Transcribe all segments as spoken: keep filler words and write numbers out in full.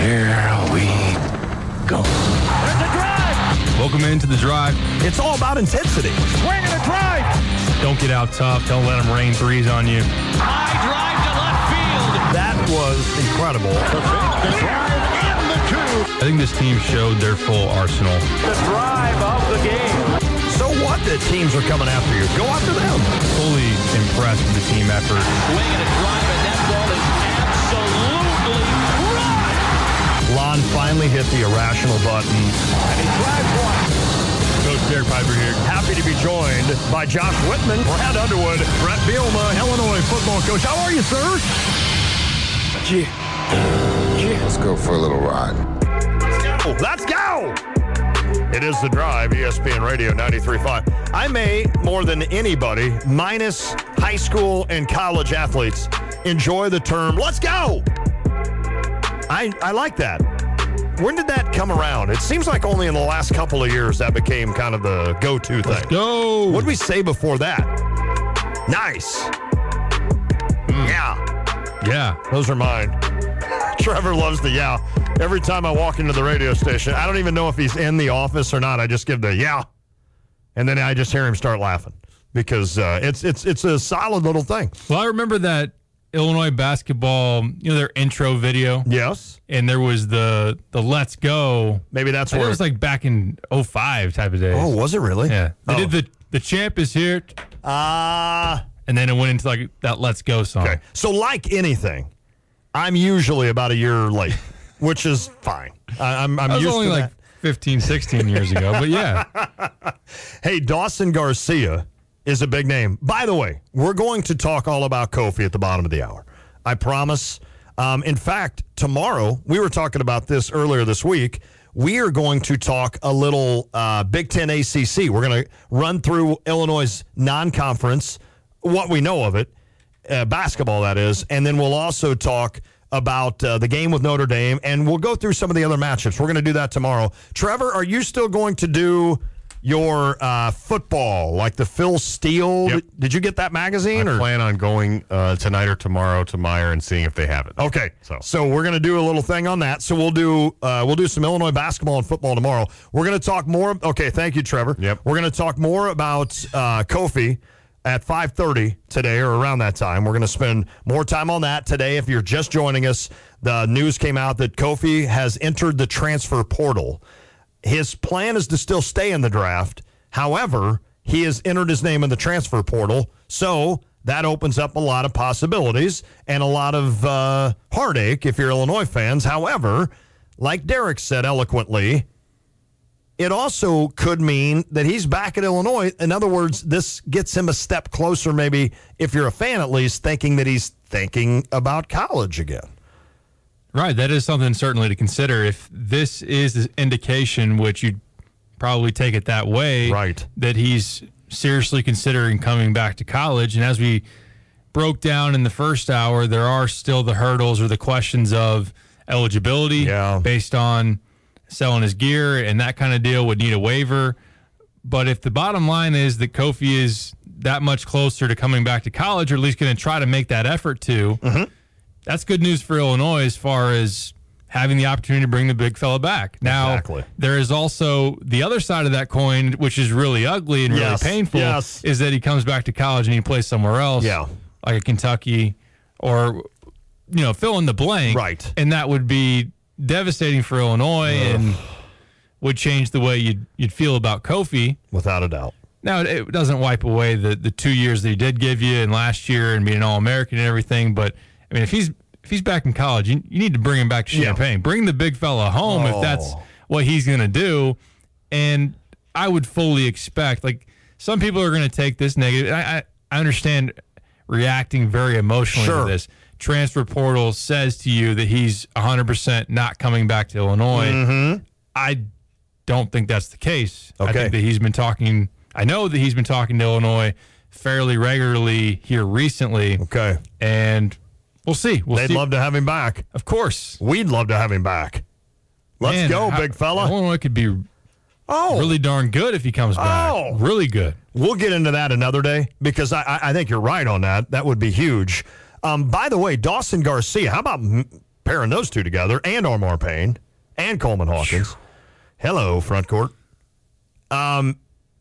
Here we go. There's a drive. Welcome into the drive. It's all about intensity. Swing and a drive. Don't get out tough. Don't let them rain threes on you. High drive to left field. That was incredible. The pitch, the drive, and the two. I think this team showed their full arsenal. The drive of the game. So what that teams are coming after you? Go after them. Fully impressed with the team effort. Swing and a drive, and that ball is absolutely right. Lon finally hit the irrational button. And he drives one. Coach Derek Piper here. Happy to be joined by Josh Whitman, Brad Underwood, Brett Bielema, Illinois football coach. How are you, sir? Yeah. Yeah. Let's go for a little ride. Oh, let's go! It is The Drive, E S P N Radio ninety-three point five. I may, more than anybody, minus high school and college athletes, enjoy the term, let's go! I, I like that. When did that come around? It seems like only in the last couple of years that became kind of the go-to thing. Let's go. What did we say before that? Nice. Mm. Yeah. Yeah. Those are mine. Trevor loves the yeah. Every time I walk into the radio station, I don't even know if he's in the office or not. I just give the yeah. And then I just hear him start laughing because uh, it's it's it's a solid little thing. Well, I remember that Illinois basketball, you know, their intro video. Yes. And there was the the let's go. Maybe that's I think where it was like back in oh five type of days. Oh, was it really? Yeah. They oh. did the the champ is here. Ah. Uh, and then it went into like that let's go song. Okay. So like anything, I'm usually about a year late, which is fine. I, I'm I'm I was used only to like that. fifteen, sixteen years ago, but yeah. Hey, Dawson Garcia is a big name. By the way, we're going to talk all about Kofi at the bottom of the hour. I promise. Um, in fact, tomorrow, we were talking about this earlier this week. We are going to talk a little uh, Big Ten A C C. We're going to run through Illinois' non-conference, what we know of it, uh, basketball that is, and then we'll also talk about uh, the game with Notre Dame, and we'll go through some of the other matchups. We're going to do that tomorrow. Trevor, are you still going to do your uh, football, like the Phil Steele? Yep. Did you get that magazine? I or? plan on going uh, tonight or tomorrow to Meyer and seeing if they have it. Okay, so so we're going to do a little thing on that. So we'll do uh, we'll do some Illinois basketball and football tomorrow. We're going to talk more. Okay, thank you, Trevor. Yep. We're going to talk more about uh, Kofi at five thirty today or around that time. We're going to spend more time on that today. If you're just joining us, the news came out that Kofi has entered the transfer portal. His plan is to still stay in the draft. However, he has entered his name in the transfer portal, so that opens up a lot of possibilities and a lot of uh, heartache if you're Illinois fans. However, like Derek said eloquently, it also could mean that he's back at Illinois. In other words, this gets him a step closer, maybe, if you're a fan at least, thinking that he's thinking about college again. Right, that is something certainly to consider. If this is an indication, which you'd probably take it that way, right, that he's seriously considering coming back to college. And as we broke down in the first hour, there are still the hurdles or the questions of eligibility yeah. based on selling his gear, and that kind of deal would need a waiver. But if the bottom line is that Kofi is that much closer to coming back to college, or at least going to try to make that effort to, mm-hmm. that's good news for Illinois as far as having the opportunity to bring the big fella back. Now, exactly. There is also the other side of that coin, which is really ugly and yes. really painful, yes. is that he comes back to college and he plays somewhere else, yeah. like a Kentucky or, you know, fill in the blank. Right. And that would be devastating for Illinois Ugh. and would change the way you'd, you'd feel about Kofi. Without a doubt. Now, it doesn't wipe away the, the two years that he did give you and last year and being an All-American and everything, but, I mean, if he's if he's back in college, you, you need to bring him back to Champaign. Yeah. Bring the big fella home oh. if that's what he's going to do. And I would fully expect, like, some people are going to take this negative. I, I, I understand reacting very emotionally sure. to this. Transfer portal says to you that he's one hundred percent not coming back to Illinois. Mm-hmm. I don't think that's the case. Okay. I think that he's been talking, I know that he's been talking to Illinois fairly regularly here recently. Okay. And we'll see. We'll They'd see. love to have him back. Of course. We'd love to have him back. Let's Man, go, how, big fella. Illinois could be oh. really darn good if he comes back. Oh. Really good. We'll get into that another day because I, I think you're right on that. That would be huge. Um, by the way, Dawson Garcia, how about pairing those two together, and Armar Payne, and Coleman Hawkins. Hello, front court. Um,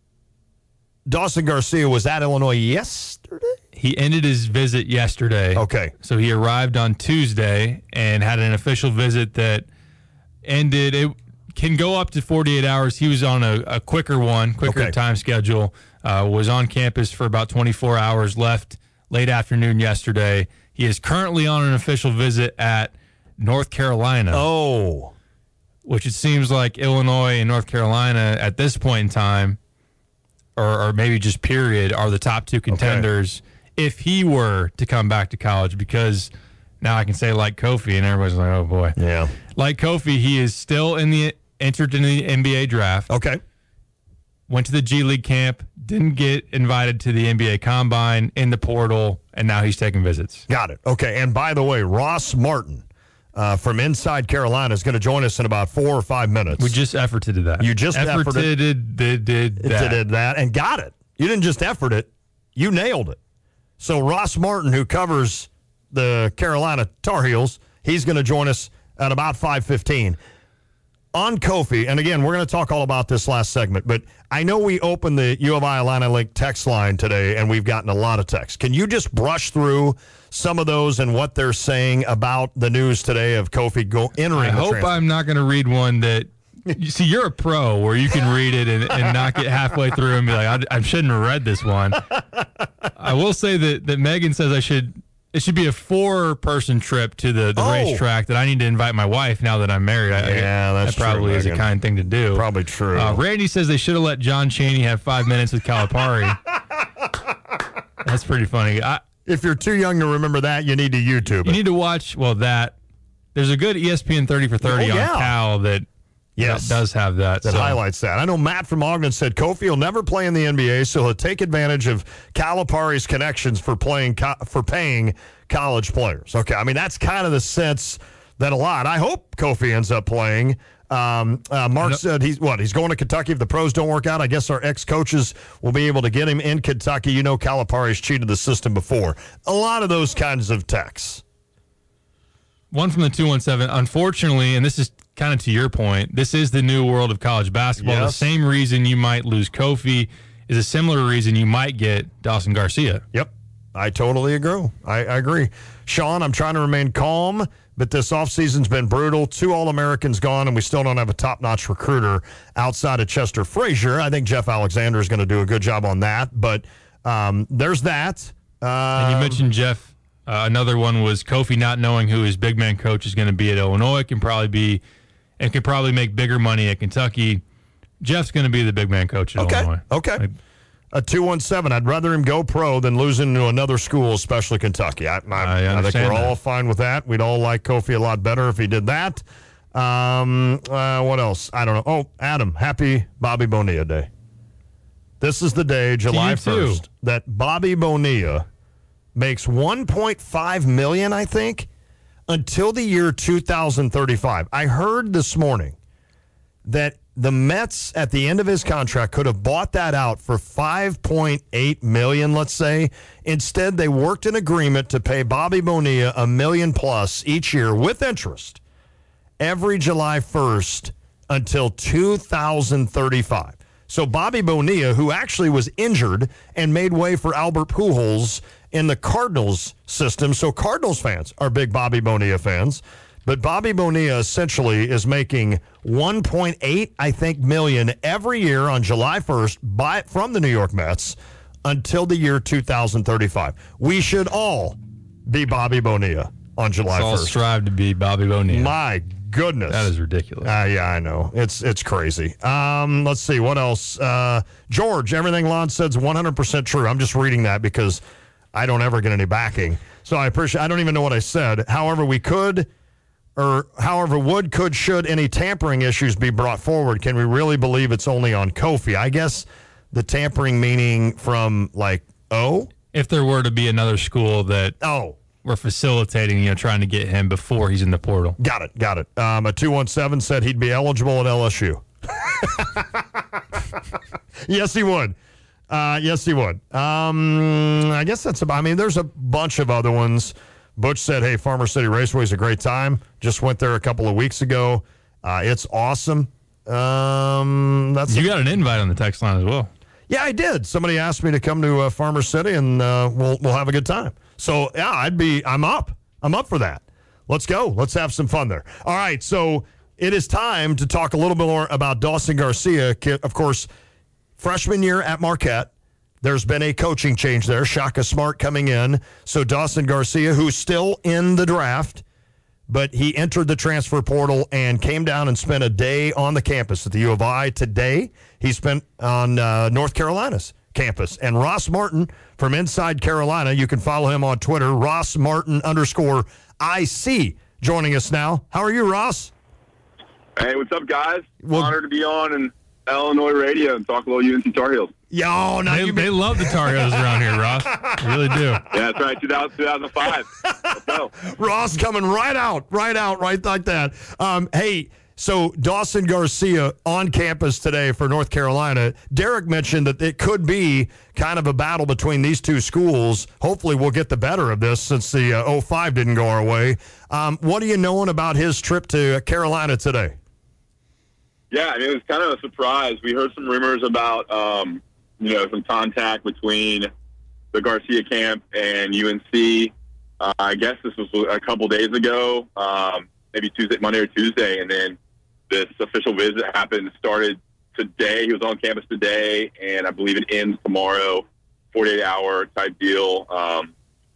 Dawson Garcia was at Illinois yesterday? He ended his visit yesterday. Okay. So he arrived on Tuesday and had an official visit that ended. It can go up to forty-eight hours. He was on a, a quicker one, quicker Okay. time schedule. Uh, was on campus for about twenty-four hours, left late afternoon yesterday. He is currently on an official visit at North Carolina. Oh. Which it seems like Illinois and North Carolina at this point in time, or, or maybe just period, are the top two contenders if he were to come back to college, because now I can say like Kofi, and everybody's like, oh, boy. Yeah. Like Kofi, he is still in the entered in the N B A draft. Okay. Went to the G League camp, didn't get invited to the N B A Combine, in the portal, and now he's taking visits. Got it. Okay. And by the way, Ross Martin uh, from Inside Carolina is going to join us in about four or five minutes. We just efforted that. You just efforted- efforted did, did, did that. did that and got it. You didn't just effort it, you nailed it. So Ross Martin, who covers the Carolina Tar Heels, he's going to join us at about five fifteen. On Kofi, and again, we're going to talk all about this last segment, but I know we opened the U of I Illini Link text line today, and we've gotten a lot of texts. Can you just brush through some of those and what they're saying about the news today of Kofi go, entering I the hope transfer? I'm not going to read one that you see. You're a pro where you can read it and, and not get halfway through and be like, I, I shouldn't have read this one. I will say that that Megan says I should. It should be a four-person trip to the, the Oh. racetrack. That I need to invite my wife now that I'm married. I, Yeah, that's that probably true, is a Megan. kind thing to do. Probably true. Uh, Randy says they should have let John Chaney have five minutes with Calipari. That's pretty funny. I, If you're too young to remember that, you need to YouTube you it. need to watch. Well, that there's a good E S P N thirty for thirty Oh, yeah. on Cal that. Yes. That does have that. That so. highlights that. I know Matt from Ogden said Kofi will never play in the N B A, so he'll take advantage of Calipari's connections for playing co- for paying college players. Okay, I mean that's kind of the sense that a lot. I hope Kofi ends up playing. Um, uh, Mark No. said he's what he's going to Kentucky if the pros don't work out. I guess our ex coaches will be able to get him in Kentucky. You know, Calipari's cheated the system before. A lot of those kinds of texts. One from the two one seven. Unfortunately, and this is kind of to your point, this is the new world of college basketball. Yes. The same reason you might lose Kofi is a similar reason you might get Dawson Garcia. Yep, I totally agree. I, I agree. Sean, I'm trying to remain calm, but this offseason's been brutal. Two All-Americans gone, and we still don't have a top-notch recruiter outside of Chester Frazier. I think Jeff Alexander is going to do a good job on that, but um, there's that. Uh, And you mentioned Jeff. Uh, another one was Kofi not knowing who his big man coach is going to be at Illinois. Can probably be, and can probably make bigger money at Kentucky. Jeff's going to be the big man coach at Okay, Illinois. okay. Like, A two one seven, I'd rather him go pro than losing to another school, especially Kentucky. I, I, I I think understand we're that. all fine with that. We'd all like Kofi a lot better if he did that. Um, uh, what else? I don't know. Oh, Adam, happy Bobby Bonilla Day. This is the day, July you too. first, that Bobby Bonilla makes one point five million dollars, I think, until the year two thousand thirty-five. I heard this morning that the Mets, at the end of his contract, could have bought that out for five point eight million dollars, let's say. Instead, they worked an agreement to pay Bobby Bonilla a million plus each year with interest every July first until two thousand thirty-five. So Bobby Bonilla, who actually was injured and made way for Albert Pujols in the Cardinals system. So Cardinals fans are big Bobby Bonilla fans. But Bobby Bonilla essentially is making one point eight, I think, million every year on July first by, from the New York Mets until the year two thousand thirty-five. We should all be Bobby Bonilla on July let's all first. strive to be Bobby Bonilla. My goodness. That is ridiculous. Uh, yeah, I know. It's it's crazy. Um, let's see. What else? Uh, George, everything Lon said's one hundred percent true. I'm just reading that because I don't ever get any backing. So I appreciate I don't even know what I said. However, we could, or however, would, could, should any tampering issues be brought forward? Can we really believe it's only on Kofi? I guess the tampering meaning from like, oh? If there were to be another school that Oh. we're facilitating, you know, trying to get him before he's in the portal. Got it, got it. Um, a two one seven said he'd be eligible at L S U. Yes, he would. Uh, yes, he would. Um, I guess that's about, I mean, there's a bunch of other ones. Butch said, hey, Farmer City Raceway is a great time. Just went there a couple of weeks ago. Uh, it's awesome. Um, that's You got an invite on the text line as well. Yeah, I did. Somebody asked me to come to uh, Farmer City, and uh, we'll we'll have a good time. So, yeah, I'd be, I'm up. I'm up for that. Let's go. Let's have some fun there. All right, so it is time to talk a little bit more about Dawson Garcia. Of course, freshman year at Marquette. There's been a coaching change there. Shaka Smart coming in. So Dawson Garcia, who's still in the draft, but he entered the transfer portal and came down and spent a day on the campus at the U of I. Today, he spent on uh, North Carolina's campus. And Ross Martin from Inside Carolina, you can follow him on Twitter, Ross Martin underscore I C, joining us now. How are you, Ross? Hey, what's up, guys? Well, Honored to be on in Illinois radio and talk a little U N C Tar Heels. Yo, now They, you they love the Tar Heels around here, Ross. They really do. Yeah, that's right, two thousand, two thousand five. Let's go. Ross coming right out, right out, right like that. Um, hey, so Dawson Garcia on campus today for North Carolina. Derek mentioned that it could be kind of a battle between these two schools. Hopefully we'll get the better of this since the uh, oh five didn't go our way. Um, what are you knowing about his trip to Carolina today? Yeah, I mean, it was kind of a surprise. We heard some rumors about, um, you know, some contact between the Garcia camp and U N C. Uh, I guess this was a couple days ago, um, maybe Tuesday, Monday or Tuesday, and then this official visit happened, started today. He was on campus today, and I believe it ends tomorrow, forty-eight hour type deal. Um,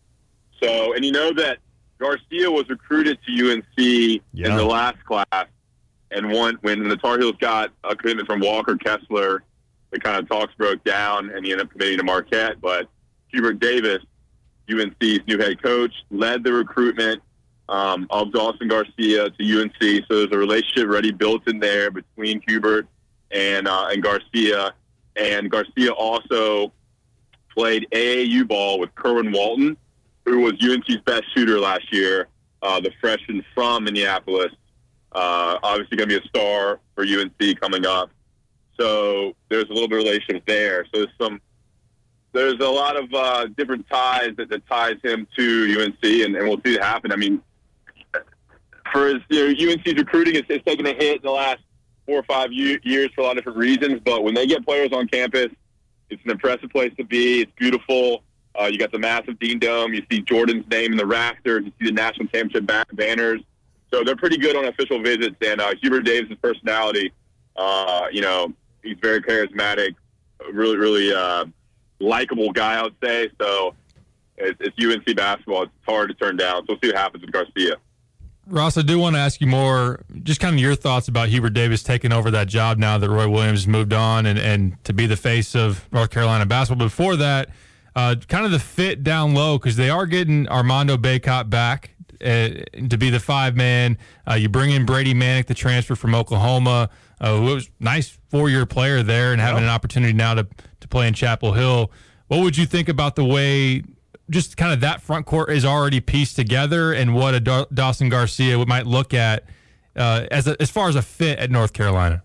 so, and you know that Garcia was recruited to U N C Yeah. in the last class, and one, when the Tar Heels got a commitment from Walker Kessler, the kind of talks broke down, and he ended up committing to Marquette. But Hubert Davis, U N C's new head coach, led the recruitment um, of Dawson Garcia to U N C. So there's a relationship already built in there between Hubert and uh, and Garcia. And Garcia also played A A U ball with Kerwin Walton, who was U N C's best shooter last year, uh, the freshman from Minneapolis. Uh, obviously going to be a star for U N C coming up. So there's a little bit of relationship there. So there's some, there's a lot of uh, different ties that, that ties him to U N C, and, and we'll see it happen. I mean, for his, you know, U N C's recruiting is, is taking a hit in the last four or five u- years for a lot of different reasons. But when they get players on campus, it's an impressive place to be. It's beautiful. Uh, you got the massive Dean Dome. You see Jordan's name in the rafters. You see the national championship ba- banners. So they're pretty good on official visits. And uh, Hubert Davis' personality, uh, you know, he's very charismatic, really, really uh, likable guy, I would say. So it's, it's U N C basketball. It's hard to turn down. So we'll see what happens with Garcia. Ross, I do want to ask you more, just kind of your thoughts about Hubert Davis taking over that job now that Roy Williams moved on and, and to be the face of North Carolina basketball. Before that, uh, kind of the fit down low, because they are getting Armando Bacot back uh, to be the five-man. Uh, you bring in Brady Manick, the transfer from Oklahoma, uh, who was a nice four-year player there and having an opportunity now to, to play in Chapel Hill. What would you think about the way just kind of that front court is already pieced together and what a Daw- Dawson Garcia might look at uh, as a, as far as a fit at North Carolina?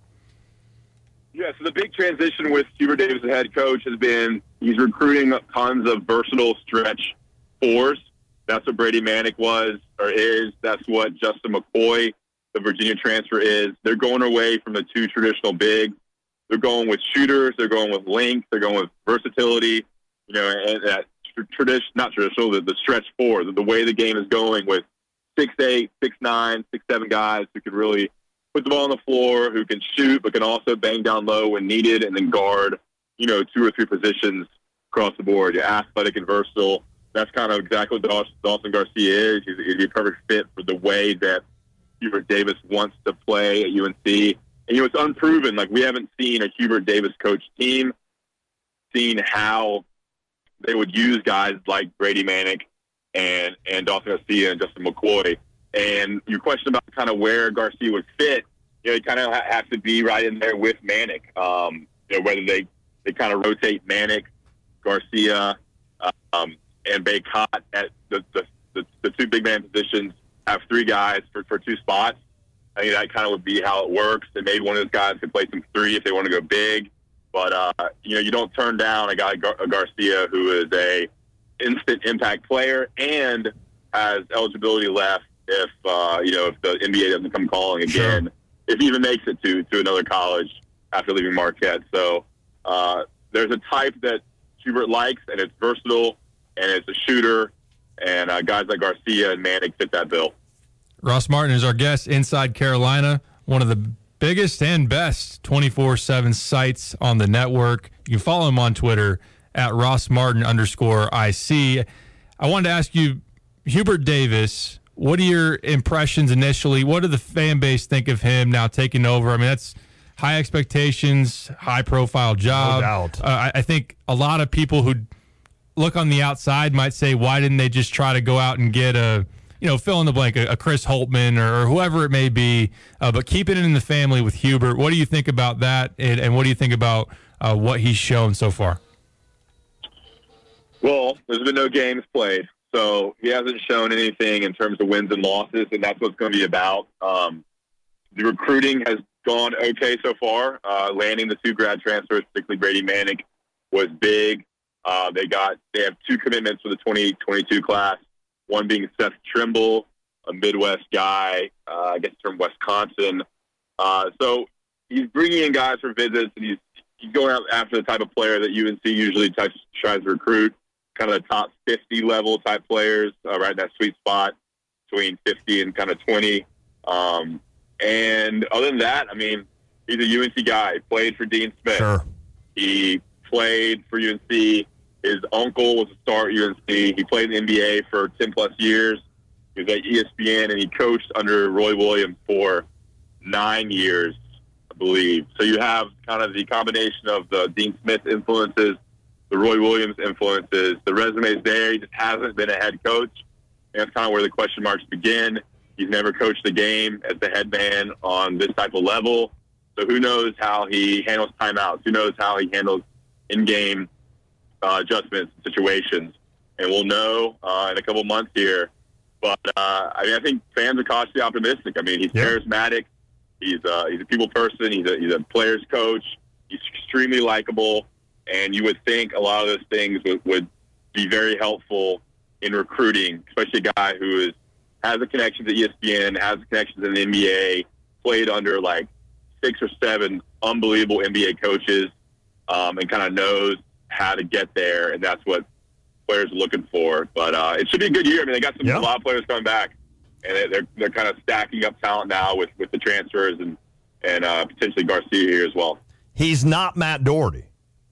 Yeah, so the big transition with Hubert Davis, the head coach, has been he's recruiting tons of versatile stretch fours. That's what Brady Manick was or is. That's what Justin McCoy, the Virginia transfer, is. They're going away from the two traditional bigs. They're going with shooters. They're going with length. They're going with versatility. You know, and that tradition, not traditional, the, the stretch four, the, the way the game is going with six eight, six nine, six seven guys who can really put the ball on the floor, who can shoot, but can also bang down low when needed and then guard, you know, two or three positions across the board. You're athletic and versatile. That's kind of exactly what Dawson, Dawson Garcia is. He's, he's a perfect fit for the way that Hubert Davis wants to play at U N C. And, you know, it's unproven. Like, we haven't seen a Hubert Davis coach team, seen how they would use guys like Brady Manick and, and Dawson Garcia and Justin McCoy. And your question about kind of where Garcia would fit, you know, he kind of ha- has to be right in there with Manick. Um, you know, whether they, they kind of rotate Manick, Garcia, um, and Bacot at the, the, the, the two big man positions, have three guys for, for two spots. I think that kind of would be how it works. And maybe one of those guys could play some three if they want to go big. But, uh, you know, you don't turn down a guy like Gar- Garcia, who is a instant impact player and has eligibility left if uh, you know if the N B A doesn't come calling again, Sure. if he even makes it to to another college after leaving Marquette. So uh, there's a type that Hubert likes, and it's versatile, and it's a shooter, and uh, guys like Garcia and Manick fit that bill. Ross Martin is our guest inside Carolina, one of the biggest and best twenty-four seven sites on the network. You can follow him on Twitter at Ross Martin underscore I C. I wanted to ask you, Hubert Davis, what are your impressions initially? What did the fan base think of him now taking over? I mean, that's high expectations, high-profile job. No doubt. Uh, I, I think a lot of people who look on the outside might say, why didn't they just try to go out and get a, you know, fill in the blank, a, a Chris Holtman or, or whoever it may be, uh, but keeping it in the family with Hubert. What do you think about that, and, and what do you think about uh, what he's shown so far? Well, there's been no games played, so he hasn't shown anything in terms of wins and losses, and that's what it's going to be about. Um, the recruiting has gone okay so far. Uh, landing the two grad transfers, particularly Brady Manick, was big. Uh, they got they have two commitments for the twenty twenty-two class. One being Seth Trimble, a Midwest guy, uh, I guess from Wisconsin. Uh, so he's bringing in guys for visits, and he's, he's going out after the type of player that U N C usually tries, tries to recruit, kind of the top fifty level type players, uh, right in that sweet spot between fifty and kind of twenty. Um, and other than that, I mean, he's a U N C guy. He played for Dean Smith. Sure. He played for U N C. His uncle was a star at U N C. He played in the N B A for ten plus years. He was at E S P N, and he coached under Roy Williams for nine years, I believe. So you have kind of the combination of the Dean Smith influences, the Roy Williams influences. The resume's there. He just hasn't been a head coach. And that's kind of where the question marks begin. He's never coached a game as the head man on this type of level. So who knows how he handles timeouts? Who knows how he handles in-game uh, adjustments and situations? And we'll know uh, in a couple months here. But uh, I mean, I think fans are cautiously optimistic. I mean, he's yeah. charismatic. He's uh, he's a people person. He's a he's a player's coach. He's extremely likable. And you would think a lot of those things would, would be very helpful in recruiting, especially a guy who is has a connection to E S P N, has connections in the N B A, played under like six or seven unbelievable N B A coaches, um, and kind of knows how to get there, and that's what players are looking for. But uh, it should be a good year. I mean, they got some yeah. a lot of players coming back, and they, they're they're kind of stacking up talent now with, with the transfers and and uh, potentially Garcia here as well. He's not Matt Doherty,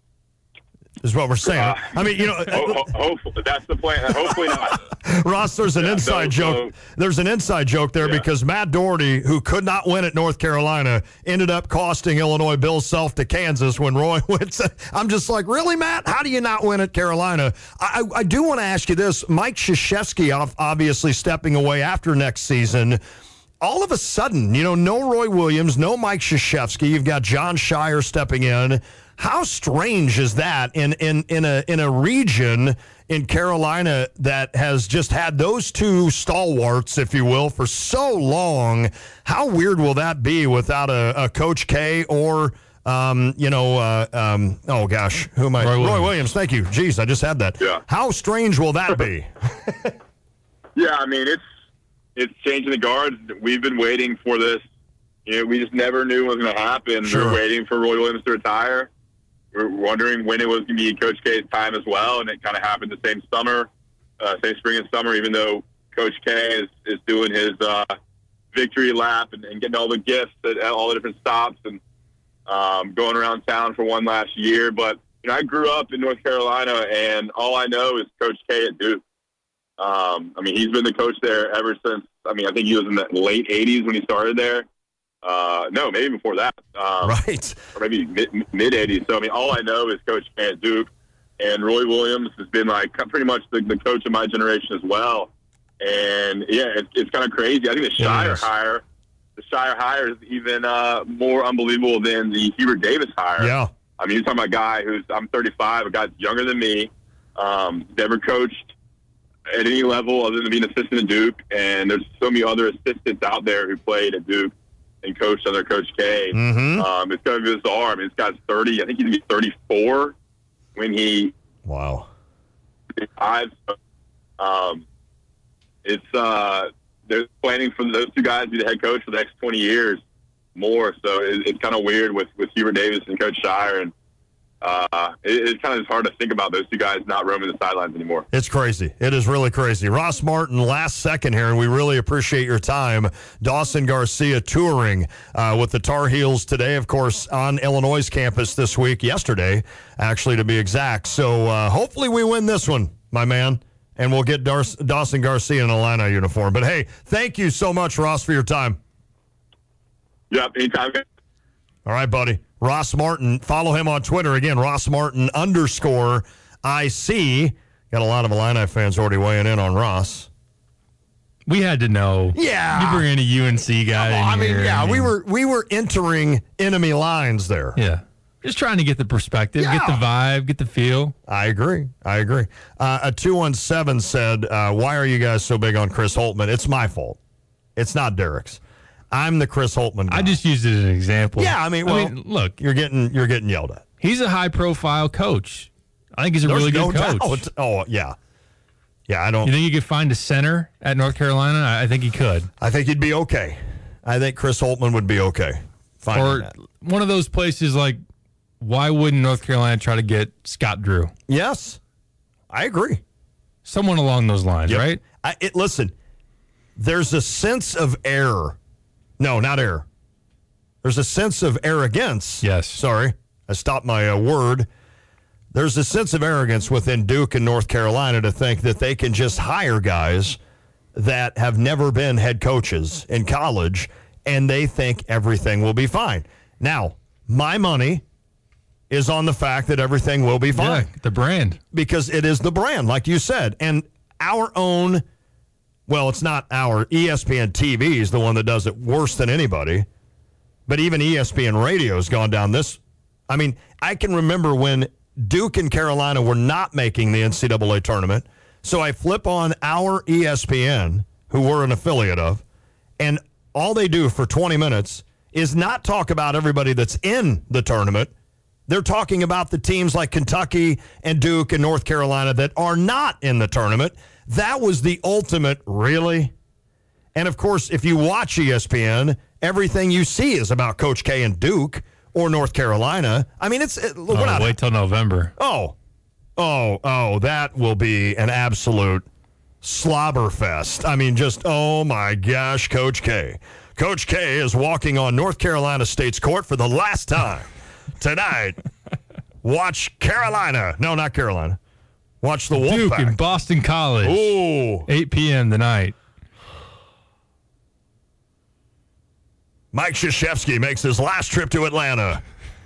is what we're saying. Uh, I mean, you know, ho- ho- hopefully that's the plan. Hopefully not. Ross, there's an Yeah, inside no, joke. no. There's an inside joke there Yeah. because Matt Doherty, who could not win at North Carolina, ended up costing Illinois Bill Self to Kansas when Roy went. To, I'm just like, really, Matt? How do you not win at Carolina? I, I, I do want to ask you this. Mike Krzyzewski obviously stepping away after next season. All of a sudden, you know, no Roy Williams, no Mike Krzyzewski. You've got John Shire stepping in. How strange is that in, in, in a in a region in Carolina that has just had those two stalwarts, if you will, for so long? How weird will that be without a, a Coach K or, um, you know, uh, um, oh, gosh, who am I? Roy Roy Williams. Williams. Thank you. Jeez, I just had that. Yeah. How strange will that be? Yeah, I mean, it's it's changing the guards. We've been waiting for this. You know, we just never knew what was going to happen. Sure. We were waiting for Roy Williams to retire. We were wondering when it was going to be Coach K's time as well, and it kind of happened the same summer, uh, same spring and summer, even though Coach K is, is doing his uh, victory lap and, and getting all the gifts at, at all the different stops and um, going around town for one last year. But, you know, I grew up in North Carolina, and all I know is Coach K at Duke. Um, I mean, he's been the coach there ever since, I mean, I think he was in the late eighties when he started there. Uh, no, maybe before that. Um, Right. Or maybe mid eighties. So, I mean, all I know is Coach K at Duke. And Roy Williams has been, like, pretty much the, the coach of my generation as well. And, yeah, it's, it's kind of crazy. I think the Shire Yes. hire, the Shire hire is even uh, more unbelievable than the Hubert Davis hire. Yeah. I mean, you're talking about a guy who's, I'm thirty-five, a guy younger than me, um, never coached at any level other than being an assistant at Duke. And there's so many other assistants out there who played at Duke and coached under Coach K. Mm-hmm. Um, it's going to be bizarre. I mean, this guy's thirty. I think he's going to be thirty-four when he Wow. five. Um, it's uh, they're planning for those two guys to be the head coach for the next twenty years more. So it, it's kind of weird with, with Hubert Davis and Coach Scheyer. And uh, it, it's kind of hard to think about those two guys not roaming the sidelines anymore. It's crazy. It is really crazy. Ross Martin, last second here, and we really appreciate your time. Dawson Garcia touring uh, with the Tar Heels today, of course, on Illinois' campus this week, yesterday, actually, to be exact. So uh, hopefully we win this one, my man, and we'll get Dar- Dawson Garcia in a Illini uniform. But, hey, thank you so much, Ross, for your time. Yep, anytime. All right, buddy. Ross Martin. Follow him on Twitter. Again, Ross Martin underscore I C. Got a lot of Illini fans already weighing in on Ross. We had to know. Yeah. You bring in a U N C guy in I mean, here. yeah, I mean, we were we were entering enemy lines there. Yeah. Just trying to get the perspective, Yeah. get the vibe, get the feel. I agree. I agree. Uh, a two one seven said, uh, why are you guys so big on Chris Holtmann? It's my fault. It's not Derek's. I'm the Chris Holtmann guy. I just used it as an example. Yeah, I mean, well, look, you're getting you're getting yelled at. he's a high-profile coach. I think he's a There's really no good coach. doubt. Oh, yeah. Yeah, I don't. You think he could find a center at North Carolina? I I think he could. I think he'd be okay. I think Chris Holtmann would be okay. finding Or that. one of those places like, why wouldn't North Carolina try to get Scott Drew? Yes, I agree. Someone along those lines, Yep. right? I, it, listen, there's a sense of error. No, not error. There's a sense of arrogance. Yes. Sorry, I stopped my uh, word. There's a sense of arrogance within Duke and North Carolina to think that they can just hire guys that have never been head coaches in college, and they think everything will be fine. Now, my money is on the fact that everything will be fine. Yeah, the brand. Because it is the brand, like you said. And our own, well, it's not our, E S P N T V is the one that does it worse than anybody. But even E S P N Radio has gone down this. I mean, I can remember when Duke and Carolina were not making the N C double A tournament. So I flip on our E S P N, who we're an affiliate of, and all they do for twenty minutes is not talk about everybody that's in the tournament. They're talking about the teams like Kentucky and Duke and North Carolina that are not in the tournament. That was the ultimate, really? And, of course, if you watch E S P N, everything you see is about Coach K and Duke or North Carolina. I mean, it's it, we're Oh, not. wait till November. Oh, oh, oh, that will be an absolute slobber fest. I mean, just, oh, my gosh, Coach K. Coach K is walking on North Carolina State's court for the last time. Tonight, watch Carolina. No, not Carolina. Watch the Duke Wolfpack. in Boston College. Ooh. eight p.m. tonight. Mike Krzyzewski makes his last trip to Atlanta.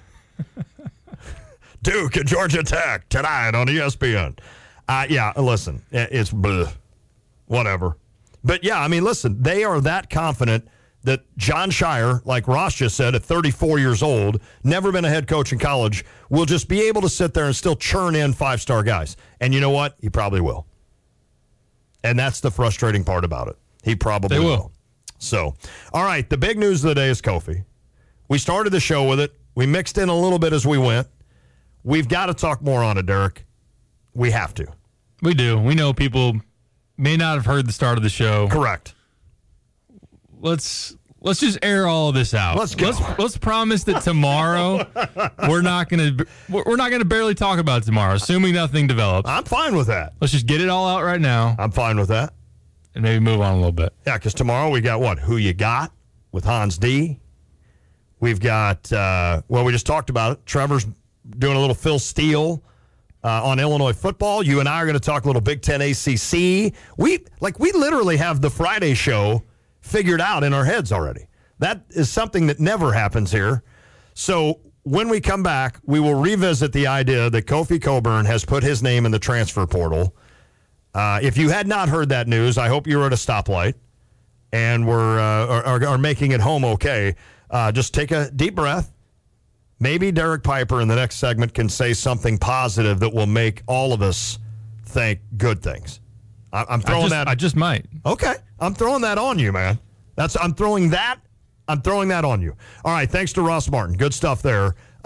Duke and Georgia Tech tonight on E S P N. Uh, yeah, listen, it's bleh, whatever. But, yeah, I mean, listen, they are that confident that Jon Scheyer, like Ross just said, at thirty-four years old, never been a head coach in college, will just be able to sit there and still churn in five-star guys. And you know what? He probably will. And that's the frustrating part about it. He probably They will. will. So, all right, the big news of the day is Kofi. We started the show with it. We mixed in a little bit as we went. We've got to talk more on it, Derek. We have to. We do. We know people may not have heard the start of the show. Correct. Let's let's just air all of this out. Let's go. Let's, let's promise that tomorrow we're not gonna we're not gonna barely talk about it tomorrow, assuming nothing develops. I'm fine with that. Let's just get it all out right now I'm fine with that. and maybe move on a little bit. Yeah, because tomorrow we got what? Who You Got with Hans D. We've got, uh, well, we just talked about it. Trevor's doing a little Phil Steele uh, on Illinois football. You and I are going to talk a little Big Ten A C C. We, like, we literally have the Friday show figured out in our heads already. That is something that never happens here. So when we come back, we will revisit the idea that Kofi Cockburn has put his name in the transfer portal. Uh, if you had not heard that news, I hope you were at a stoplight and we're uh, are, are making it home okay. Uh, just take a deep breath. Maybe Derek Piper in the next segment can say something positive that will make all of us think good things. I, I'm I throwing just, that. I just might. Okay, I'm throwing that on you, man. That's I'm throwing that. I'm throwing that on you. All right, thanks to Ross Martin. Good stuff there.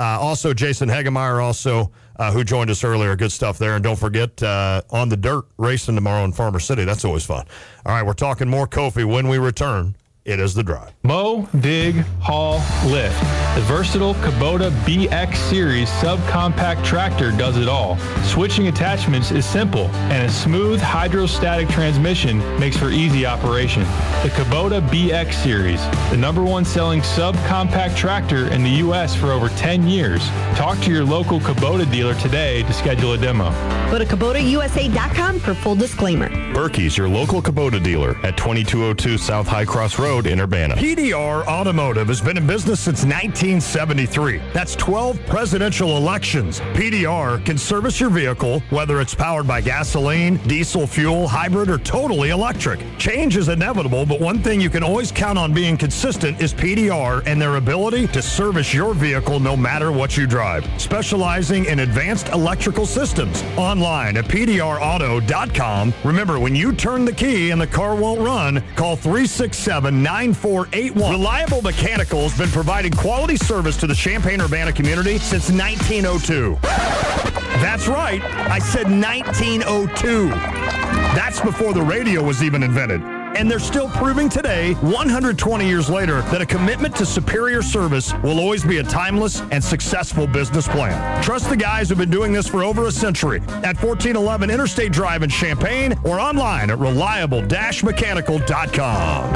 Uh, also, Jason Hegemeyer, also uh, who joined us earlier. Good stuff there. And don't forget, uh, On the Dirt racing tomorrow in Farmer City. That's always fun. All right, we're talking more Kofi when we return. It is The Drive. Mow, dig, haul, lift. The versatile Kubota B X Series subcompact tractor does it all. Switching attachments is simple, and a smooth hydrostatic transmission makes for easy operation. The Kubota B X Series, the number one selling subcompact tractor in the U S for over ten years. Talk to your local Kubota dealer today to schedule a demo. Go to Kubota U S A dot com for full disclaimer. Berkey's, your local Kubota dealer at twenty-two oh two South High Cross Road in Urbana. P D R Automotive has been in business since nineteen seventy-three. That's twelve presidential elections. P D R can service your vehicle, whether it's powered by gasoline, diesel fuel, hybrid, or totally electric. Change is inevitable, but one thing you can always count on being consistent is P D R and their ability to service your vehicle no matter what you drive. Specializing in advanced electrical systems. Online at P D R auto dot com. Remember, when you turn the key and the car won't run, call three six seven, nine four eight one. Reliable Mechanical has been providing quality service to the Champaign-Urbana community since nineteen oh two. That's right. I said nineteen oh two. That's before the radio was even invented. And they're still proving today, one hundred twenty years later, that a commitment to superior service will always be a timeless and successful business plan. Trust the guys who've been doing this for over a century at fourteen eleven Interstate Drive in Champaign or online at reliable dash mechanical dot com.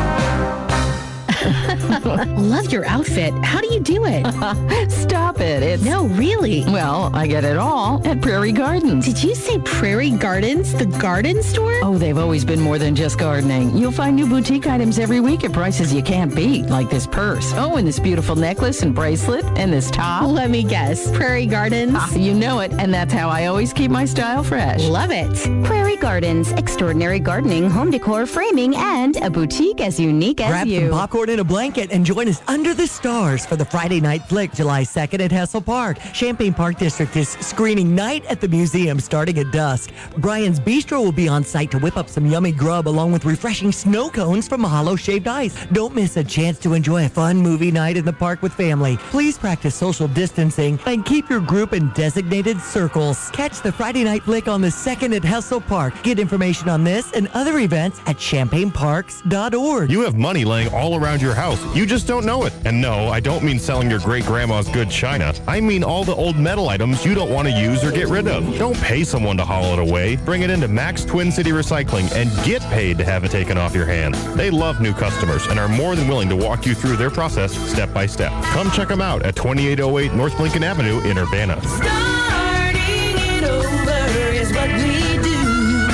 Love your outfit. How do you do it? Stop it. It's No, really. Well, I get it all at Prairie Gardens. Did you say Prairie Gardens, the garden store? Oh, they've always been more than just gardening. You'll find new boutique items every week at prices you can't beat, like this purse. Oh, and this beautiful necklace and bracelet and this top. Let me guess. Prairie Gardens? Ah, you know it, and that's how I always keep my style fresh. Love it. Prairie Gardens, extraordinary gardening, home decor, framing, and a boutique as unique as Grab you. some popcorn and a blanket and join us under the stars for the Friday Night Flick, July second at Hessel Park. Champaign Park District is screening Night at the Museum starting at dusk. Brian's Bistro will be on site to whip up some yummy grub along with refreshing snow cones from Mahalo Shaved Ice. Don't miss a chance to enjoy a fun movie night in the park with family. Please practice social distancing and keep your group in designated circles. Catch the Friday Night Flick on the second at Hessel Park. Get information on this and other events at champaign parks dot org. You have money laying all around your house. You just don't know it. And no, I don't mean selling your great-grandma's good china. I mean all the old metal items you don't want to use or get rid of. Don't pay someone to haul it away. Bring it into Max Twin City Recycling and get paid to have it taken off your hands. They love new customers and are more than willing to walk you through their process step by step. Come check them out at twenty-eight oh eight North Lincoln Avenue in Urbana. Starting it over is what we do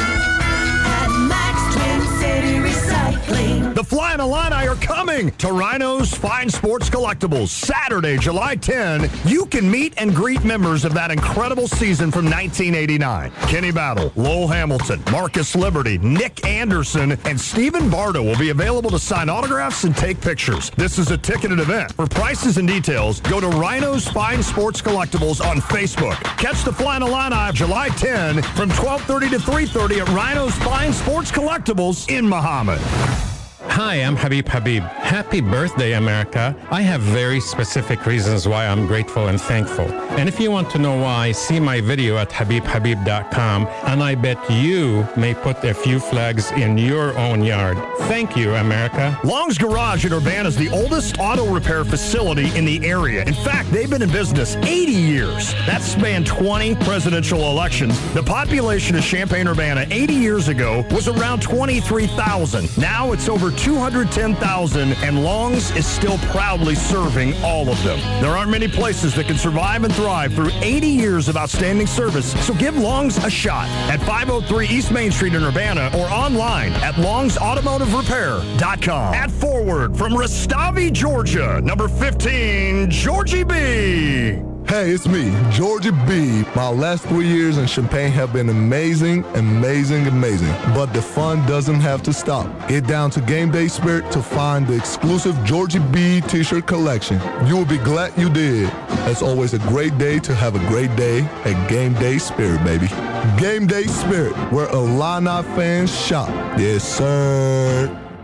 at Max Twin City Recycling. The Fly and Illini are coming to Rhino's Fine Sports Collectibles Saturday, July tenth. You can meet and greet members of that incredible season from nineteen eighty-nine. Kenny Battle, Lowell Hamilton, Marcus Liberty, Nick Anderson, and Stephen Bardo will be available to sign autographs and take pictures. This is a ticketed event. For prices and details, go to Rhino's Fine Sports Collectibles on Facebook. Catch the Fly and Illini July tenth from twelve thirty to three thirty at Rhino's Fine Sports Collectibles in Muhammad. Hi, I'm Habib Habib. Happy birthday, America. I have very specific reasons why I'm grateful and thankful. And if you want to know why, see my video at habib habib dot com, and I bet you may put a few flags in your own yard. Thank you, America. Long's Garage in Urbana is the oldest auto repair facility in the area. In fact, they've been in business eighty years. That spanned twenty presidential elections. The population of Champaign-Urbana eighty years ago was around twenty-three thousand. Now it's over two hundred ten thousand, and Long's is still proudly serving all of them. There aren't many places that can survive and thrive through eighty years of outstanding service, so give Long's a shot at five oh three East Main Street in Urbana or online at longs automotive repair dot com. At Forward from Rustavi, Georgia, number fifteen, Georgie B. Hey, it's me, Georgie B. My last three years in Champaign have been amazing, amazing, amazing. But the fun doesn't have to stop. Get down to Game Day Spirit to find the exclusive Georgie B t-shirt collection. You will be glad you did. It's always a great day to have a great day at Game Day Spirit, baby. Game Day Spirit, where Illini fans shop. Yes, sir.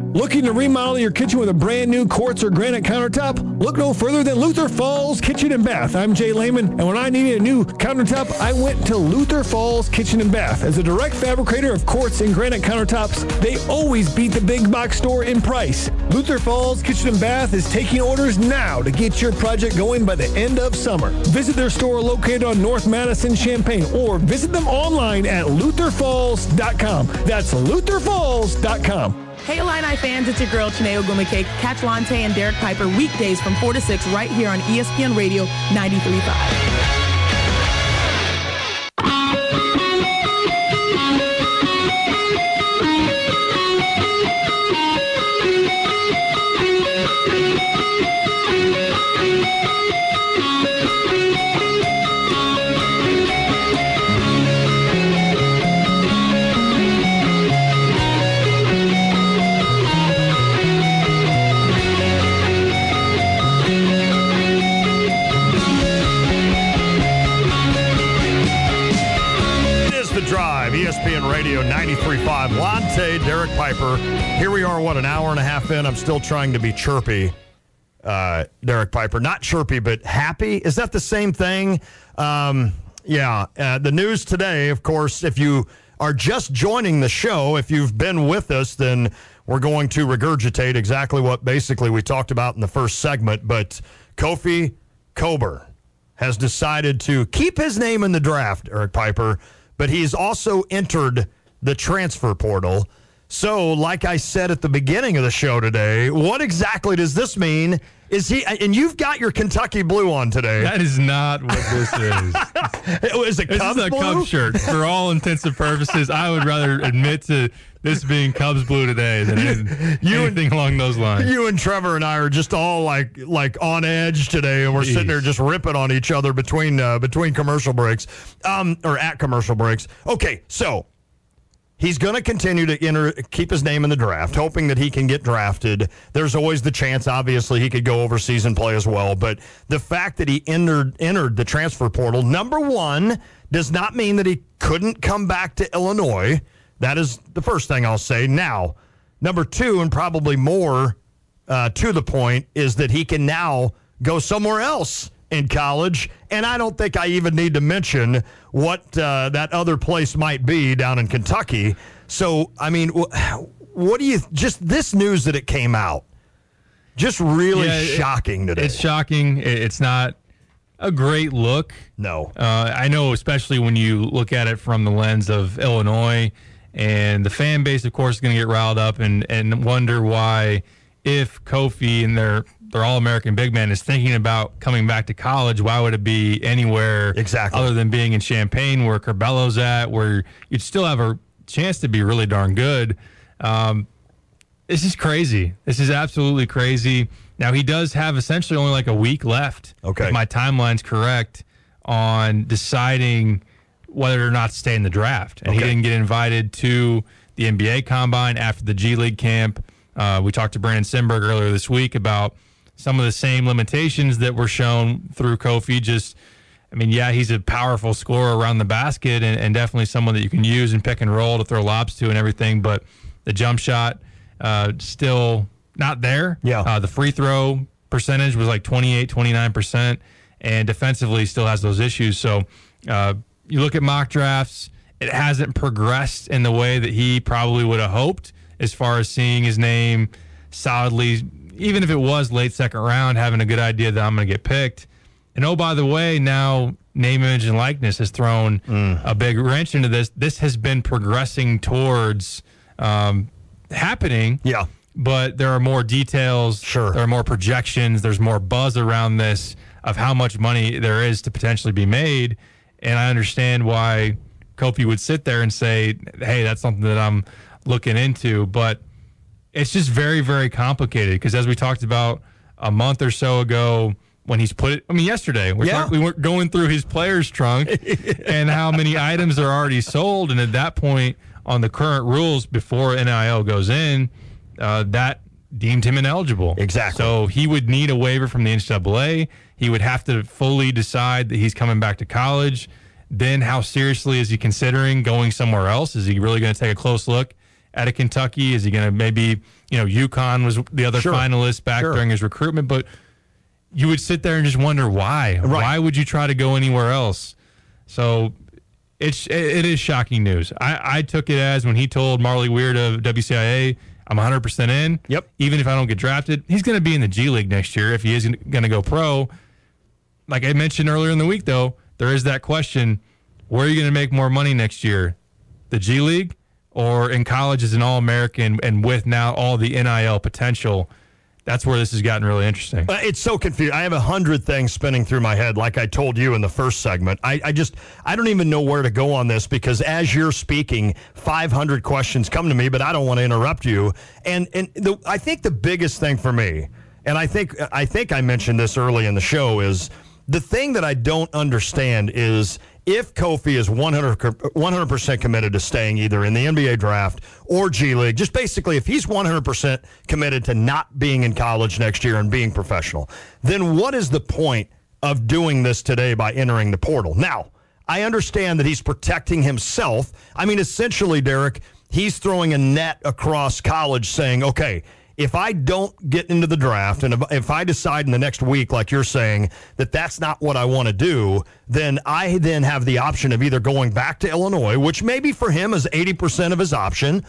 Looking to remodel your kitchen with a brand new quartz or granite countertop? Look no further than Luther Falls Kitchen and Bath. I'm Jay Lehman, and when I needed a new countertop, I went to Luther Falls Kitchen and Bath. As a direct fabricator of quartz and granite countertops, they always beat the big box store in price. Luther Falls Kitchen and Bath is taking orders now to get your project going by the end of summer. Visit their store located on North Madison, Champaign, or visit them online at luther falls dot com. That's luther falls dot com. Hey Illini fans, it's your girl Chineo Gumake. Catch Lante and Derek Piper weekdays from four to six right here on E S P N Radio ninety-three point five. E S P N Radio ninety-three point five. Lante, Derek Piper. Here we are, what, an hour and a half in. I'm still trying to be chirpy, uh, Derek Piper. Not chirpy, but happy. Is that the same thing? Um, yeah. Uh, the news today, of course, if you are just joining the show, if you've been with us, then we're going to regurgitate exactly what basically we talked about in the first segment. But Kofi Cockburn has decided to keep his name in the draft, Derek Piper, but he's also entered the transfer portal. So, like I said at the beginning of the show today, what exactly does this mean? Is he? And you've got your Kentucky blue on today. That is not what this is. It was a this Cubs is a blue? Cubs shirt. For all intents and purposes, I would rather admit to this being Cubs blue today than you anything and, along those lines. You and Trevor and I are just all like like on edge today, and we're Jeez. sitting there just ripping on each other between uh, between commercial breaks, um, or at commercial breaks. Okay, so he's going to continue to enter, keep his name in the draft, hoping that he can get drafted. There's always the chance, obviously, he could go overseas and play as well. But the fact that he entered entered the transfer portal, number one, does not mean that he couldn't come back to Illinois. That is the first thing I'll say. Now, number two, and probably more uh, to the point, is that he can now go somewhere else in college. And I don't think I even need to mention what uh, that other place might be down in Kentucky. So, I mean, wh- what do you, just this news that it came out, just really yeah, shocking it, today. It's shocking. It's not a great look. No. Uh, I know, especially when you look at it from the lens of Illinois. And the fan base, of course, is going to get riled up and, and wonder why, if Kofi and their their All-American big man is thinking about coming back to college, why would it be anywhere exactly other than being in Champaign, where Curbelo's at, where you'd still have a chance to be really darn good? Um, this is crazy. This is absolutely crazy. Now, he does have essentially only like a week left, okay, if my timeline's correct, on deciding whether or not to stay in the draft. And okay. he didn't get invited to the N B A Combine after the G League camp. Uh, we talked to Brandon Simberg earlier this week about some of the same limitations that were shown through Kofi. Just, I mean, yeah, he's a powerful scorer around the basket and, and definitely someone that you can use in pick and roll to throw lobs to and everything, but the jump shot uh, still not there. Yeah. Uh, the free throw percentage was like twenty-eight, twenty-nine percent, and defensively still has those issues. So, uh, you look at mock drafts, it hasn't progressed in the way that he probably would have hoped as far as seeing his name solidly, even if it was late second round, having a good idea that I'm going to get picked. And oh, by the way, now name, image, and likeness has thrown mm. a big wrench into this. This has been progressing towards um, happening. Yeah. But there are more details. Sure. There are more projections. There's more buzz around this of how much money there is to potentially be made. And I understand why Kofi would sit there and say, hey, that's something that I'm looking into. But it's just very, very complicated because as we talked about a month or so ago when he's put it, I mean, yesterday, we're yeah. talk, we weren't going through his player's trunk and how many items are already sold. And at that point, on the current rules, before N I L goes in, uh, that deemed him ineligible. Exactly. So he would need a waiver from the N C double A. He would have to fully decide that he's coming back to college. Then how seriously is he considering going somewhere else? Is he really going to take a close look out of Kentucky? Is he going to maybe, you know, UConn was the other Sure. finalist back Sure. during his recruitment, but you would sit there and just wonder why. Right. Why would you try to go anywhere else? So it's it is shocking news. I, I took it as when he told Marley Weir of W C I A, I'm one hundred percent in. Yep. Even if I don't get drafted, he's going to be in the G League next year if he isn't going to go pro. Like I mentioned earlier in the week, though, there is that question, where are you going to make more money next year? The G League or in college as an All-American and with now all the N I L potential? That's where this has gotten really interesting. Uh, It's so confusing. I have a hundred things spinning through my head, like I told you in the first segment. I, I just, I don't even know where to go on this because as you're speaking, five hundred questions come to me, but I don't want to interrupt you. And and the, I think the biggest thing for me, and I think I think I mentioned this early in the show, is the thing that I don't understand is if Kofi is one hundred percent committed to staying either in the N B A draft or G League, just basically if he's one hundred percent committed to not being in college next year and being professional, then what is the point of doing this today by entering the portal? Now, I understand that he's protecting himself. I mean, essentially, Derek, he's throwing a net across college saying, okay, if I don't get into the draft and if, if I decide in the next week, like you're saying, that that's not what I want to do, then I then have the option of either going back to Illinois, which maybe for him is eighty percent of his option,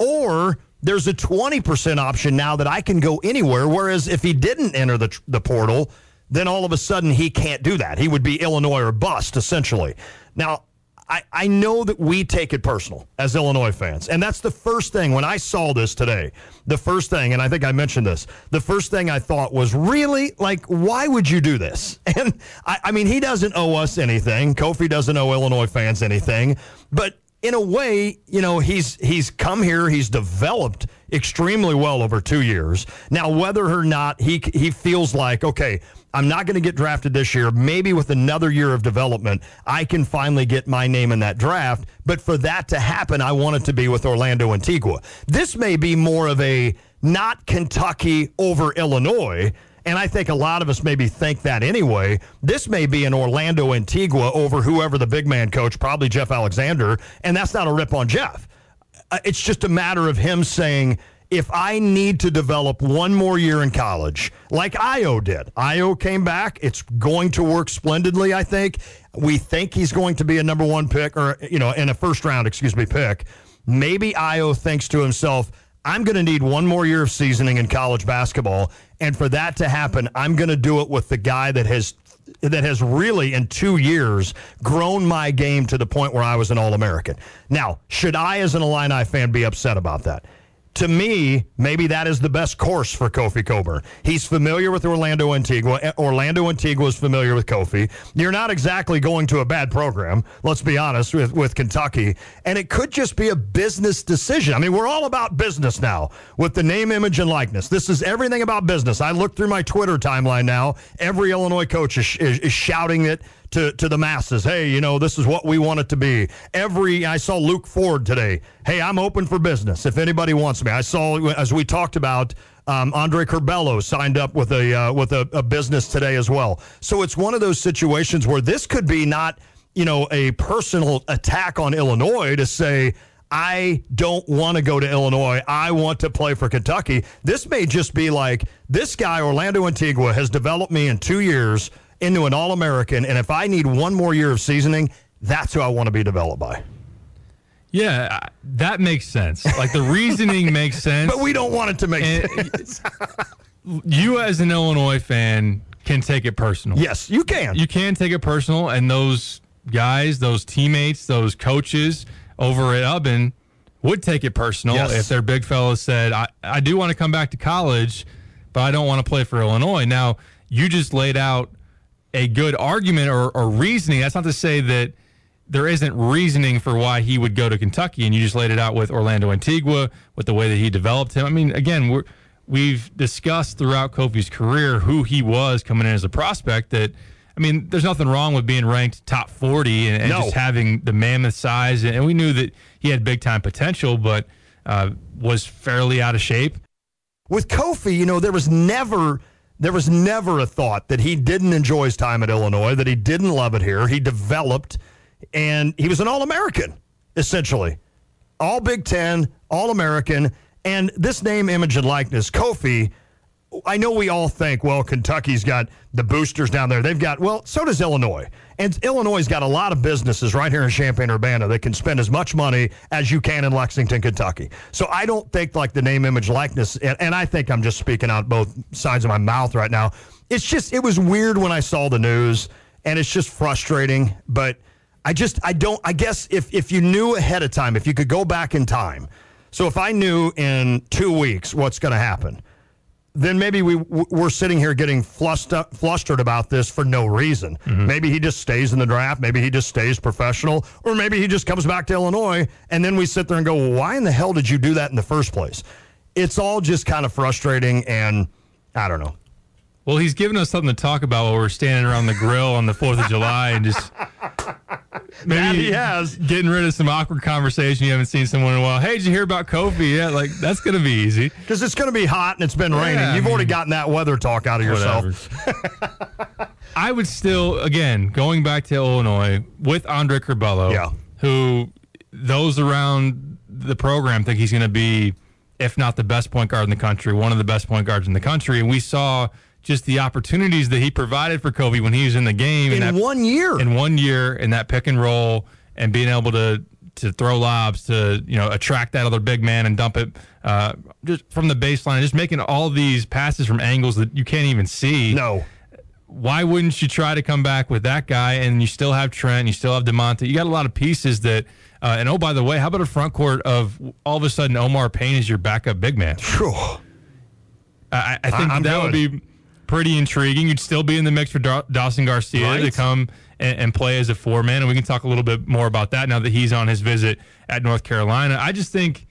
or there's a twenty percent option now that I can go anywhere, whereas if he didn't enter the, the portal, then all of a sudden he can't do that. He would be Illinois or bust, essentially. Now, I, I know that we take it personal as Illinois fans, and that's the first thing when I saw this today. The first thing, and I think I mentioned this, the first thing I thought was, really, like, why would you do this? And, I, I mean, he doesn't owe us anything. Kofi doesn't owe Illinois fans anything. But in a way, you know, he's he's come here, he's developed extremely well over two years. Now, whether or not he he feels like, okay, I'm not going to get drafted this year, maybe with another year of development, I can finally get my name in that draft. But for that to happen, I want it to be with Orlando Antigua. This may be more of a not Kentucky over Illinois, and I think a lot of us maybe think that anyway. This may be an Orlando Antigua over whoever the big man coach, probably Jeff Alexander, and that's not a rip on Jeff. It's just a matter of him saying, if I need to develop one more year in college, like Io did. Io came back. It's going to work splendidly, I think. We think he's going to be a number one pick, or, you know, in a first round, excuse me, pick. Maybe Io thinks to himself, I'm going to need one more year of seasoning in college basketball, and for that to happen, I'm going to do it with the guy that has that has really, in two years, grown my game to the point where I was an All-American. Now, should I, as an Illini fan, be upset about that? To me, maybe that is the best course for Kofi Cockburn. He's familiar with Orlando Antigua. Orlando Antigua is familiar with Kofi. You're not exactly going to a bad program, let's be honest, with, with Kentucky. And it could just be a business decision. I mean, we're all about business now with the name, image, and likeness. This is everything about business. I look through my Twitter timeline now. Every Illinois coach is, is, is shouting it to, to the masses. Hey, you know, this is what we want it to be. Every, I saw Luke Ford today. Hey, I'm open for business if anybody wants me. I saw, as we talked about, um, Andre Curbelo signed up with a uh, with a, a business today as well. So it's one of those situations where this could be not, you know, a personal attack on Illinois to say, I don't want to go to Illinois. I want to play for Kentucky. This may just be like, this guy, Orlando Antigua, has developed me in two years into an All-American, and if I need one more year of seasoning, that's who I want to be developed by. Yeah, that makes sense. Like, the reasoning makes sense. But we don't want it to make and sense. You, as an Illinois fan, can take it personal. Yes, you can. You can take it personal, and those guys, those teammates, those coaches over at Ubben would take it personal Yes. if their big fellas said, I, I do want to come back to college, but I don't want to play for Illinois. Now, you just laid out a good argument or, or reasoning. That's not to say that there isn't reasoning for why he would go to Kentucky, and you just laid it out with Orlando Antigua, with the way that he developed him. I mean, again, we're, we've discussed throughout Kofi's career who he was coming in as a prospect. That, I mean, there's nothing wrong with being ranked top forty and, and No. just having the mammoth size, and we knew that he had big-time potential, but uh, was fairly out of shape. With Kofi, you know, there was never... There was never a thought that he didn't enjoy his time at Illinois, that he didn't love it here. He developed, and he was an All-American, essentially. All Big Ten, All-American, and this name, image, and likeness, Kofi, I know we all think, well, Kentucky's got the boosters down there. They've got, well, so does Illinois. And Illinois's got a lot of businesses right here in Champaign-Urbana that can spend as much money as you can in Lexington, Kentucky. So I don't think like the name, image, likeness, and, and I think I'm just speaking out both sides of my mouth right now. It's just, it was weird when I saw the news, and it's just frustrating. But I just, I don't, I guess if, if you knew ahead of time, if you could go back in time. So if I knew in two weeks what's going to happen, then maybe we, we're sitting here getting flustered, flustered about this for no reason. Mm-hmm. Maybe he just stays in the draft. Maybe he just stays professional. Or maybe he just comes back to Illinois, and then we sit there and go, well, why in the hell did you do that in the first place? It's all just kind of frustrating, and I don't know. Well, he's giving us something to talk about while we're standing around the grill on the fourth of July and just maybe that he has. getting rid of some awkward conversation. You haven't seen someone in a while. Hey, did you hear about Kofi? Yeah, like, that's going to be easy. Because it's going to be hot and it's been Yeah, raining. I You've mean, already gotten that weather talk out of yourself. I would still, again, going back to Illinois with Andre Curbelo, yeah. who those around the program think he's going to be, if not the best point guard in the country, one of the best point guards in the country. And we saw just the opportunities that he provided for Kobe when he was in the game. In that, one year. In one year, in that pick and roll, and being able to to throw lobs, to, you know, attract that other big man and dump it uh, just from the baseline, just making all these passes from angles that you can't even see. No. Why wouldn't you try to come back with that guy? And you still have Trent, you still have DeMonte. You got a lot of pieces that, uh, and oh, by the way, how about a front court of all of a sudden Omar Payne is your backup big man? I, I think I'm that good. would be pretty intriguing. You'd still be in the mix for Da- Dawson Garcia Right. to come and, and play as a four man, and we can talk a little bit more about that now that he's on his visit at North Carolina. I just think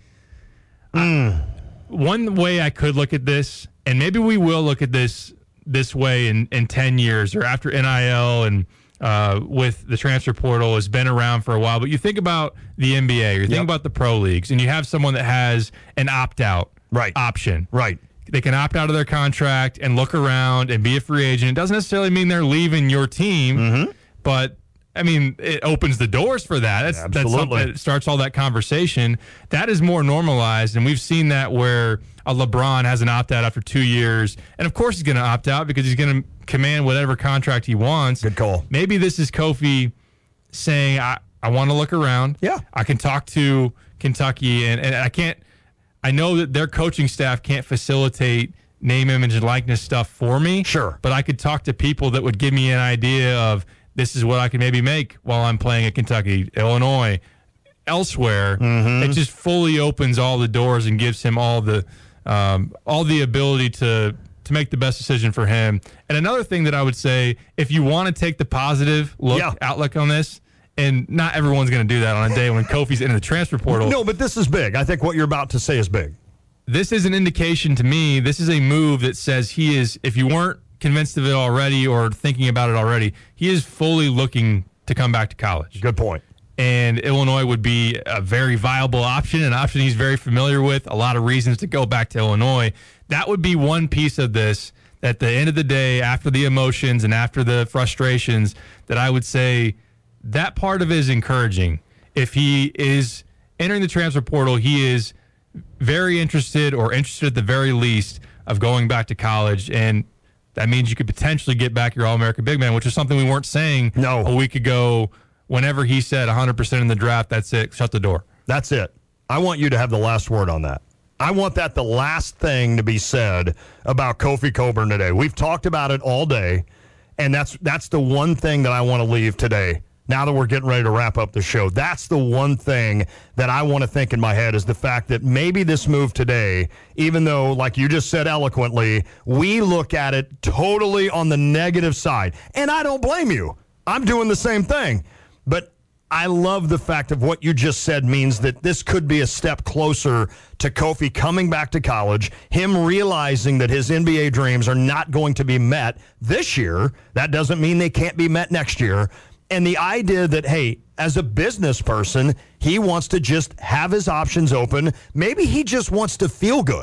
mm. I, one way I could look at this, and maybe we will look at this this way in, in ten years or after N I L and uh, with the transfer portal has been around for a while, but you think about the N B A, or you think Yep. about the pro leagues, and you have someone that has an opt-out right. option. Right. They can opt out of their contract and look around and be a free agent. It doesn't necessarily mean they're leaving your team, mm-hmm. but I mean, it opens the doors for that. That's, that's Absolutely. something that starts all that conversation. That is more normalized, and we've seen that where a LeBron has an opt-out after two years, and of course he's going to opt out because he's going to command whatever contract he wants. Good call. Maybe this is Kofi saying, I, I want to look around. Yeah. I can talk to Kentucky, and, and I can't – I know that their coaching staff can't facilitate name, image, and likeness stuff for me. Sure. But I could talk to people that would give me an idea of this is what I can maybe make while I'm playing at Kentucky, Illinois, elsewhere. Mm-hmm. It just fully opens all the doors and gives him all the um, all the ability to to make the best decision for him. And another thing that I would say, if you want to take the positive look Yeah. outlook on this, and not everyone's going to do that on a day when Kofi's in the transfer portal. No, but this is big. I think what you're about to say is big. This is an indication to me, this is a move that says he is, if you weren't convinced of it already or thinking about it already, he is fully looking to come back to college. Good point. And Illinois would be a very viable option, an option he's very familiar with, a lot of reasons to go back to Illinois. That would be one piece of this at the end of the day, after the emotions and after the frustrations, that I would say that part of it is encouraging. If he is entering the transfer portal, he is very interested, or interested at the very least, of going back to college. And that means you could potentially get back your All-American big man, which is something we weren't saying no. a week ago. Whenever he said one hundred percent in the draft, that's it, shut the door. That's it. I want you to have the last word on that. I want that the last thing to be said about Kofi Cockburn today. We've talked about it all day, and that's that's the one thing that I want to leave today. Now that we're getting ready to wrap up the show, that's the one thing that I want to think in my head, is the fact that maybe this move today, even though, like you just said eloquently, we look at it totally on the negative side. And I don't blame you. I'm doing the same thing. But I love the fact of what you just said means that this could be a step closer to Kofi coming back to college, him realizing that his N B A dreams are not going to be met this year. That doesn't mean they can't be met next year. And the idea that, hey, as a business person, he wants to just have his options open. Maybe he just wants to feel good.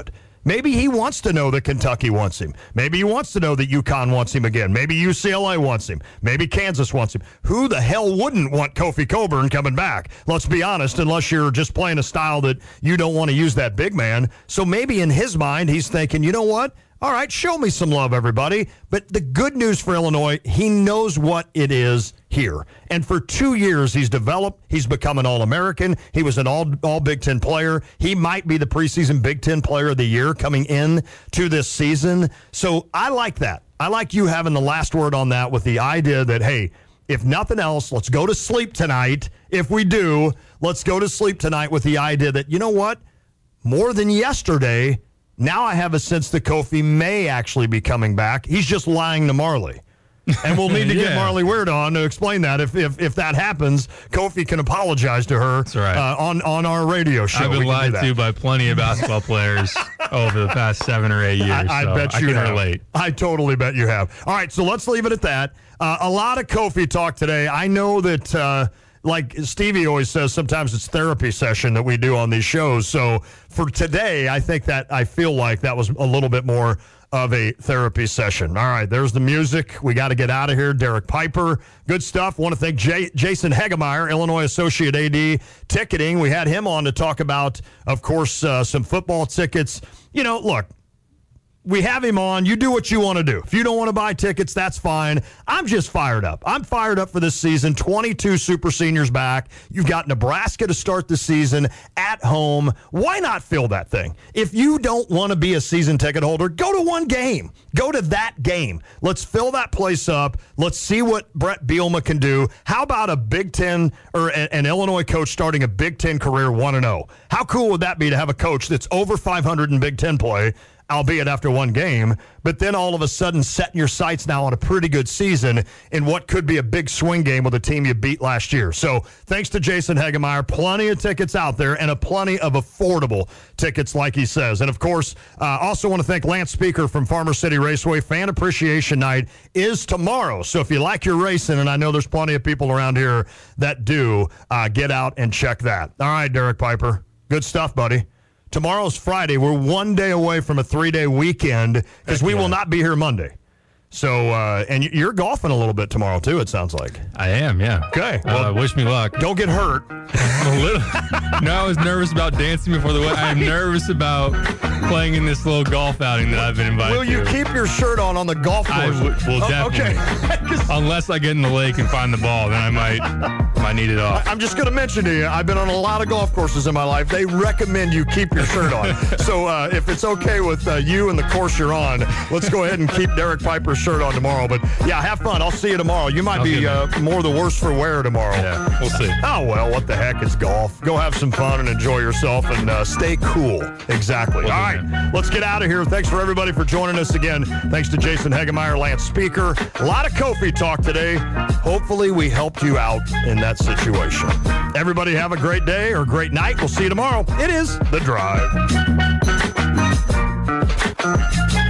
Maybe he wants to know that Kentucky wants him. Maybe he wants to know that UConn wants him again. Maybe U C L A wants him. Maybe Kansas wants him. Who the hell wouldn't want Kofi Cockburn coming back? Let's be honest, unless you're just playing a style that you don't want to use that big man. So maybe in his mind, he's thinking, you know what? All right, show me some love, everybody. But the good news for Illinois, he knows what it is here. And for two years, he's developed. He's become an All-American. He was an all, all Big Ten player. He might be the preseason Big Ten player of the year coming in to this season. So I like that. I like you having the last word on that with the idea that, hey, if nothing else, let's go to sleep tonight. If we do, let's go to sleep tonight with the idea that, you know what, more than yesterday, now I have a sense that Kofi may actually be coming back. He's just lying to Marley. And we'll need to yeah. get Marley Weird on to explain that. If if, if that happens, Kofi can apologize to her right. uh, on, on our radio show. I've been lied to by plenty of basketball players over the past seven or eight years. I, I so bet you I can have. relate. I totally bet you have. All right, so let's leave it at that. Uh, a lot of Kofi talk today. I know that... Uh, Like Stevie always says, sometimes it's therapy session that we do on these shows. So for today, I think that I feel like that was a little bit more of a therapy session. All right, there's the music. We got to get out of here. Derek Piper, good stuff. Want to thank Jay, Jason Hegemeyer, Illinois Associate A D Ticketing. We had him on to talk about, of course, uh, some football tickets. You know, look. We have him on. You do what you want to do. If you don't want to buy tickets, that's fine. I'm just fired up. I'm fired up for this season. twenty-two Super Seniors back. You've got Nebraska to start the season at home. Why not fill that thing? If you don't want to be a season ticket holder, go to one game. Go to that game. Let's fill that place up. Let's see what Brett Bielema can do. How about a Big Ten or an Illinois coach starting a Big Ten career one and oh? How cool would that be to have a coach that's over five hundred in Big Ten play, albeit after one game, but then all of a sudden setting your sights now on a pretty good season in what could be a big swing game with a team you beat last year. So thanks to Jason Hegemeyer, plenty of tickets out there and a plenty of affordable tickets, like he says. And, of course, uh, also want to thank Lance Speaker from Farmer City Raceway. Fan Appreciation Night is tomorrow. So if you like your racing, and I know there's plenty of people around here that do, uh, get out and check that. All right, Derek Piper, good stuff, buddy. Tomorrow's Friday. We're one day away from a three-day weekend because we yeah. will not be here Monday. So, uh, and you're golfing a little bit tomorrow, too, it sounds like. I am, yeah. Okay. Well, uh, wish me luck. Don't get hurt. a little. No, I was nervous about dancing before the wedding. I'm nervous about playing in this little golf outing that I've been invited Will you to. keep your shirt on on the golf course? I w- will oh, definitely. Okay. Unless I get in the lake and find the ball, then I might, might need it off. I'm just going to mention to you, I've been on a lot of golf courses in my life. They recommend you keep your shirt on. So uh, if it's okay with uh, you and the course you're on, let's go ahead and keep Derek Piper's shirt on tomorrow. But yeah, have fun. I'll see you tomorrow. You might okay, be uh, more the worse for wear tomorrow. Yeah, we'll see. Oh, well, what the heck is golf? Go have some fun and enjoy yourself and uh, stay cool. Exactly. We'll All right, that. Let's get out of here. Thanks for everybody for joining us again. Thanks to Jason Hegemeyer, Lance Speaker. A lot of Kofi talk today. Hopefully we helped you out in that situation. Everybody have a great day or great night. We'll see you tomorrow. It is The Drive.